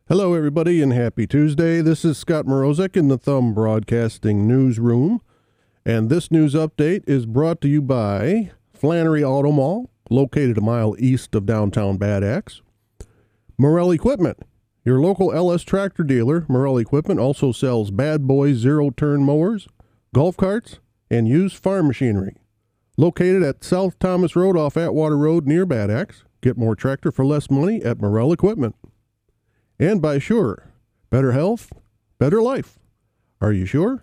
Hello, everybody, and happy Tuesday. This is Scott Mrozek in the Thumb Broadcasting Newsroom, and this news update is brought to you by Flannery Auto Mall, located a mile east of downtown Bad Axe. Morrell Equipment, your local LS tractor dealer. Morrell Equipment also sells Bad Boy zero-turn mowers, golf carts, and used farm machinery. Located at South Thomas Road off Atwater Road near Bad Axe. Get more tractor for less money at Morrell Equipment. And by Sure, better health, better life. Are you sure?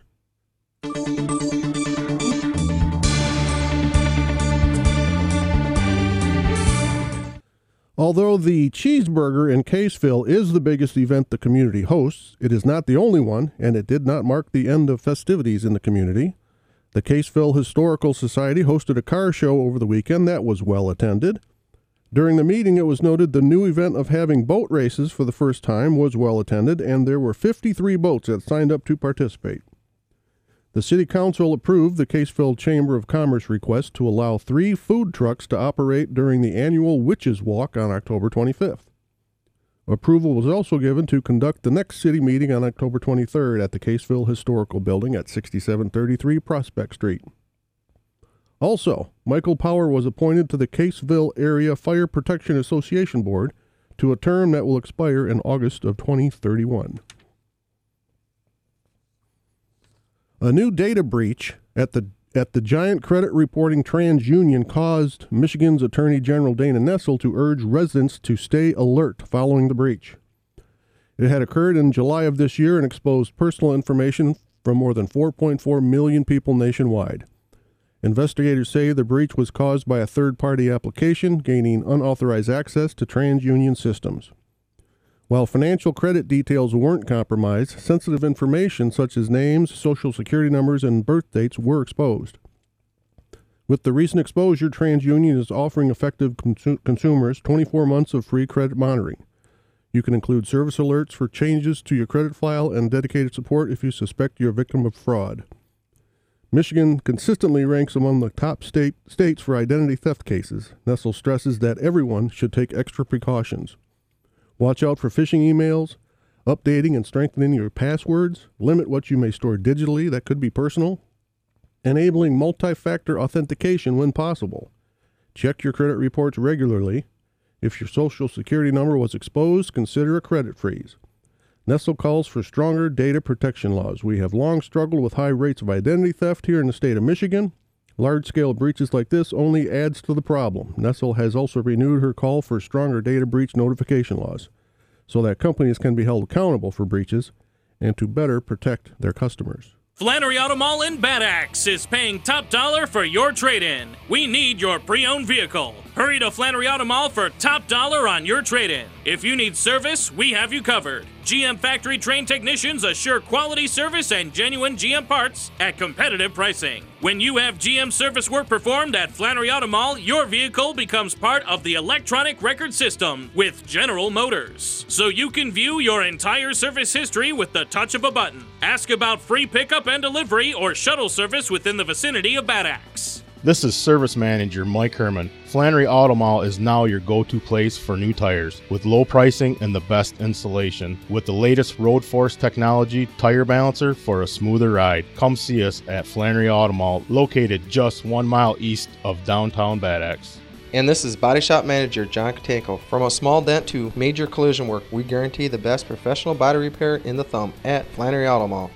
Although the cheeseburger in Caseville is the biggest event the community hosts, it is not the only one, and it did not mark the end of festivities in the community. The Caseville Historical Society hosted a car show over the weekend that was well attended. During the meeting, it was noted the new event of having boat races for the first time was well attended, and there were 53 boats that signed up to participate. The City Council approved the Caseville Chamber of Commerce request to allow 3 food trucks to operate during the annual Witches Walk on October 25th. Approval was also given to conduct the next city meeting on October 23rd at the Caseville Historical Building at 6733 Prospect Street. Also, Michael Power was appointed to the Caseville Area Fire Protection Association Board to a term that will expire in August of 2031. A new data breach at the Giant Credit Reporting TransUnion caused Michigan's Attorney General Dana Nessel to urge residents to stay alert following the breach. It had occurred in July of this year and exposed personal information from more than 4.4 million people nationwide. Investigators say the breach was caused by a third-party application gaining unauthorized access to TransUnion systems. While financial credit details weren't compromised, sensitive information such as names, social security numbers, and birth dates were exposed. With the recent exposure, TransUnion is offering affected consumers 24 months of free credit monitoring. You can include service alerts for changes to your credit file and dedicated support if you suspect you're a victim of fraud. Michigan consistently ranks among the top states for identity theft cases. Nessel stresses that everyone should take extra precautions. Watch out for phishing emails, updating and strengthening your passwords, limit what you may store digitally that could be personal, enabling multi-factor authentication when possible. Check your credit reports regularly. If your social security number was exposed, consider a credit freeze. Nessel calls for stronger data protection laws. We have long struggled with high rates of identity theft here in the state of Michigan. Large-scale breaches like this only adds to the problem. Nessel has also renewed her call for stronger data breach notification laws so that companies can be held accountable for breaches and to better protect their customers. Flannery Auto Mall in Bad Axe is paying top dollar for your trade-in. We need your pre-owned vehicle. Hurry to Flannery Auto Mall for top dollar on your trade-in. If you need service, we have you covered. GM factory-trained technicians assure quality service and genuine GM parts at competitive pricing. When you have GM service work performed at Flannery Auto Mall, your vehicle becomes part of the electronic record system with General Motors. So you can view your entire service history with the touch of a button. Ask about free pickup and delivery or shuttle service within the vicinity of Bad Axe. This is Service Manager Mike Herman. Flannery Auto Mall is now your go-to place for new tires with low pricing and the best installation. With the latest Road Force technology tire balancer for a smoother ride. Come see us at Flannery Auto Mall, located just 1 mile east of downtown Bad Axe. And this is Body Shop Manager John Katanko. From a small dent to major collision work, we guarantee the best professional body repair in the thumb at Flannery Auto Mall.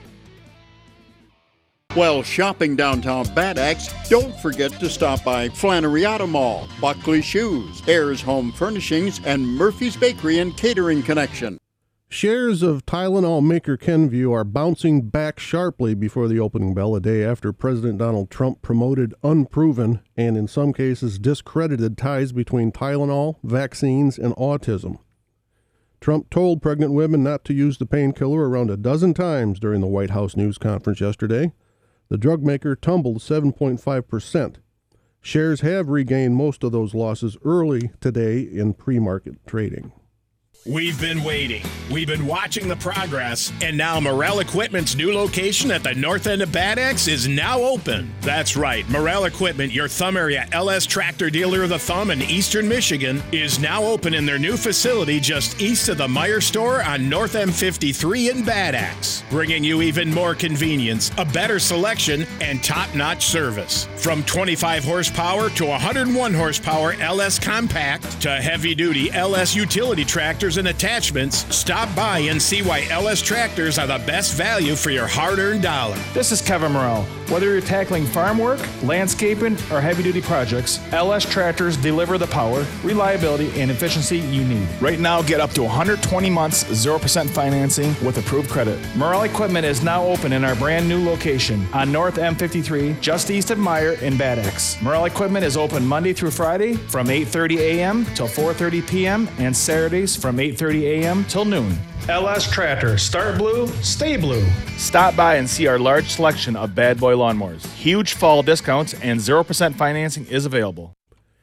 While shopping downtown Bad Axe, don't forget to stop by Flannery Auto Mall, Buckley Shoes, Ayers Home Furnishings, and Murphy's Bakery and Catering Connection. Shares of Tylenol maker Kenvue are bouncing back sharply before the opening bell a day after President Donald Trump promoted unproven and in some cases discredited ties between Tylenol, vaccines, and autism. Trump told pregnant women not to use the painkiller around a dozen times during the White House news conference yesterday. The drug maker tumbled 7.5%. Shares have regained most of those losses early today in pre-market trading. We've been waiting. We've been watching the progress, and now Morrell Equipment's new location at the north end of Bad Axe is now open. That's right, Morrell Equipment, your Thumb Area LS Tractor Dealer of the Thumb in eastern Michigan, is now open in their new facility just east of the Meyer store on North M53 in Bad Axe, bringing you even more convenience, a better selection, and top-notch service. From 25 horsepower to 101 horsepower LS Compact to heavy-duty LS utility tractors and attachments, stop by and see why LS Tractors are the best value for your hard-earned dollar. This is Kevin Morrell. Whether you're tackling farm work, landscaping, or heavy-duty projects, LS Tractors deliver the power, reliability, and efficiency you need. Right now, get up to 120 months, 0% financing with approved credit. Morrell Equipment is now open in our brand new location on North M53, just east of Meyer in Bad Axe. Morrell Equipment is open Monday through Friday from 8:30 a.m. till 4:30 p.m. and Saturdays from 8:30 a.m. till noon. LS Tractor, start blue, stay blue. Stop by and see our large selection of Bad Boy lawnmowers. Huge fall discounts and 0% financing is available.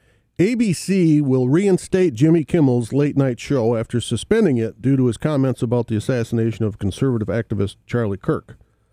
ABC will reinstate Jimmy Kimmel's late night show after suspending it due to his comments about the assassination of conservative activist Charlie Kirk.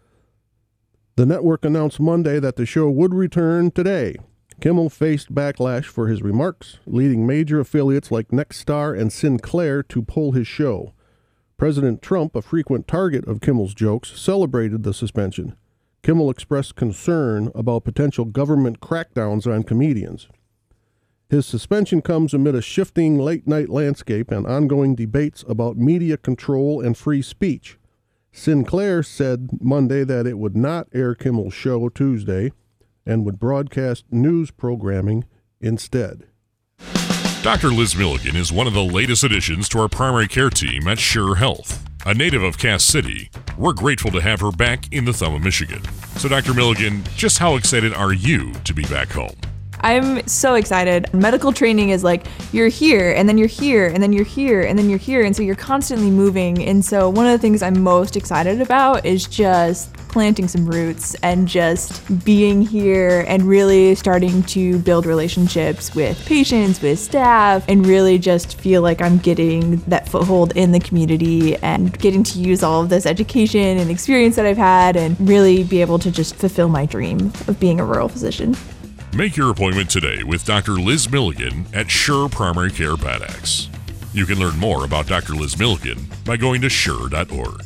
The network announced Monday that the show would return today. Kimmel faced backlash for his remarks, leading major affiliates like Nexstar and Sinclair to pull his show. President Trump, a frequent target of Kimmel's jokes, celebrated the suspension. Kimmel expressed concern about potential government crackdowns on comedians. His suspension comes amid a shifting late-night landscape and ongoing debates about media control and free speech. Sinclair said Monday that it would not air Kimmel's show Tuesday and would broadcast news programming instead. Dr. Liz Milligan is one of the latest additions to our primary care team at Sure Health. A native of Cass City, we're grateful to have her back in the Thumb of Michigan. So Dr. Milligan, just how excited are you to be back home? I'm so excited. Medical training is like you're here and then you're here and then you're here and then you're here, and so you're constantly moving. And so one of the things I'm most excited about is just planting some roots and just being here and really starting to build relationships with patients, with staff, and really just feel like I'm getting that foothold in the community and getting to use all of this education and experience that I've had and really be able to just fulfill my dream of being a rural physician. Make your appointment today with Dr. Liz Milligan at Sure Primary Care Bad Axe. You can learn more about Dr. Liz Milligan by going to sure.org.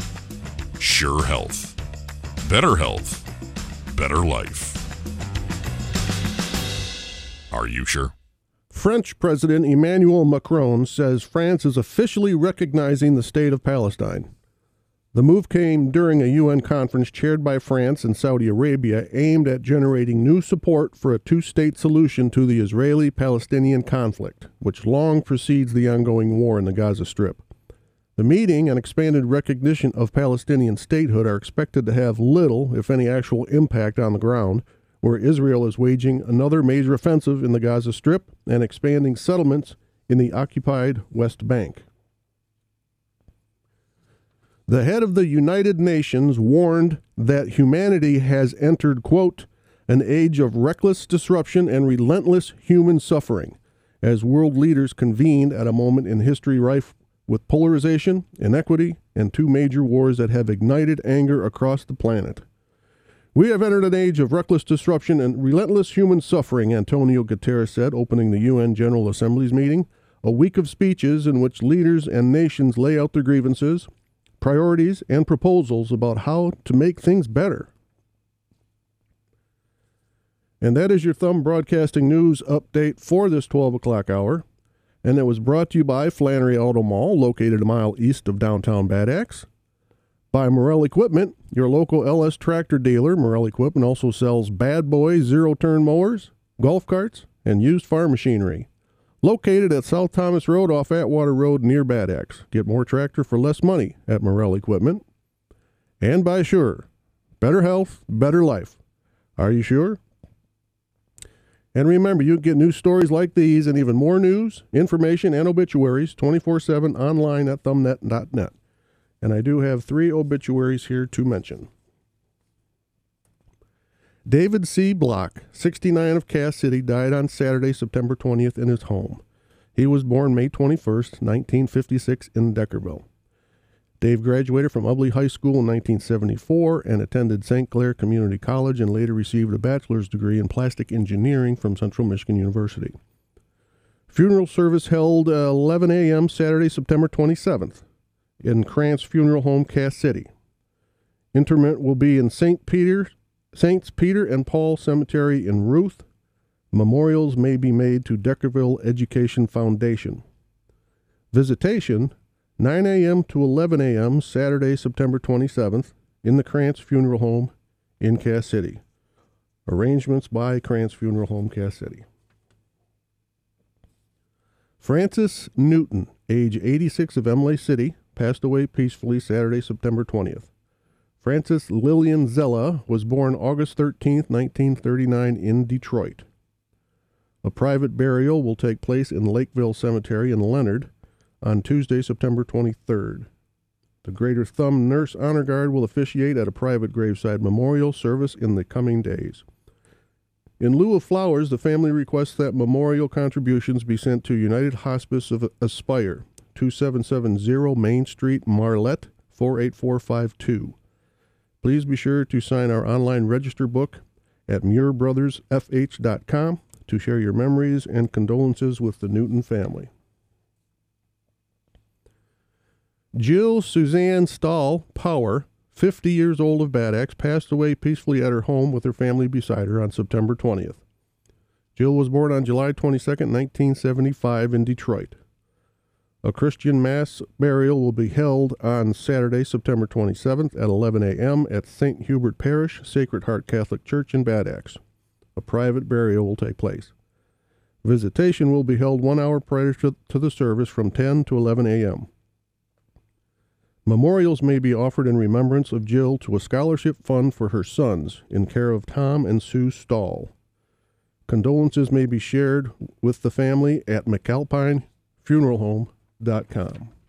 Sure Health. Better health. Better life. Are you sure? French President Emmanuel Macron says France is officially recognizing the state of Palestine. The move came during a UN conference chaired by France and Saudi Arabia aimed at generating new support for a two-state solution to the Israeli-Palestinian conflict, which long precedes the ongoing war in the Gaza Strip. The meeting and expanded recognition of Palestinian statehood are expected to have little, if any, actual impact on the ground, where Israel is waging another major offensive in the Gaza Strip and expanding settlements in the occupied West Bank. The head of the United Nations warned that humanity has entered, quote, an age of reckless disruption and relentless human suffering, as world leaders convened at a moment in history rife with polarization, inequity, and two major wars that have ignited anger across the planet. We have entered an age of reckless disruption and relentless human suffering, Antonio Guterres said, opening the UN General Assembly's meeting, a week of speeches in which leaders and nations lay out their grievances, priorities, and proposals about how to make things better. And that is your Thumb Broadcasting News update for this 12 o'clock hour. And it was brought to you by Flannery Auto Mall, located a mile east of downtown Bad Axe. By Morrell Equipment, your local LS Tractor dealer. Morrell Equipment also sells Bad Boy zero-turn mowers, golf carts, and used farm machinery. Located at South Thomas Road off Atwater Road near Bad Axe. Get more tractor for less money at Morrell Equipment. And by Sure. Better health, better life. Are you sure? And remember, you can get news stories like these and even more news, information, and obituaries 24/7 online at thumbnet.net. And I do have 3 obituaries here to mention. David C. Block, 69 of Cass City, died on Saturday, September 20th in his home. He was born May 21st, 1956 in Deckerville. Dave graduated from Ubley High School in 1974 and attended St. Clair Community College and later received a bachelor's degree in plastic engineering from Central Michigan University. Funeral service held 11 a.m. Saturday, September 27th in Krantz Funeral Home, Cass City. Interment will be in Saints Peter and Paul Cemetery in Ruth. Memorials may be made to Deckerville Education Foundation. Visitation, 9 a.m. to 11 a.m. Saturday, September 27th in the Krantz Funeral Home in Cass City. Arrangements by Krantz Funeral Home, Cass City. Francis Newton, age 86 of Emily City, passed away peacefully Saturday, September 20th. Frances Lillian Zella was born August 13, 1939 in Detroit. A private burial will take place in Lakeville Cemetery in Leonard on Tuesday, September 23rd. The Greater Thumb Nurse Honor Guard will officiate at a private graveside memorial service in the coming days. In lieu of flowers, the family requests that memorial contributions be sent to United Hospice of Aspire, 2770 Main Street, Marlette, 48452. Please be sure to sign our online register book at muirbrothersfh.com to share your memories and condolences with the Newton family. Jill Suzanne Stahl Power, 50 years old of Bad Axe, passed away peacefully at her home with her family beside her on September 20th. Jill was born on July 22, 1975 in Detroit. A Christian mass burial will be held on Saturday, September 27th at 11 a.m. at St. Hubert Parish, Sacred Heart Catholic Church in Bad Axe. A private burial will take place. Visitation will be held 1 hour prior to the service from 10 to 11 a.m. Memorials may be offered in remembrance of Jill to a scholarship fund for her sons in care of Tom and Sue Stahl. Condolences may be shared with the family at McAlpineFuneralHome.com.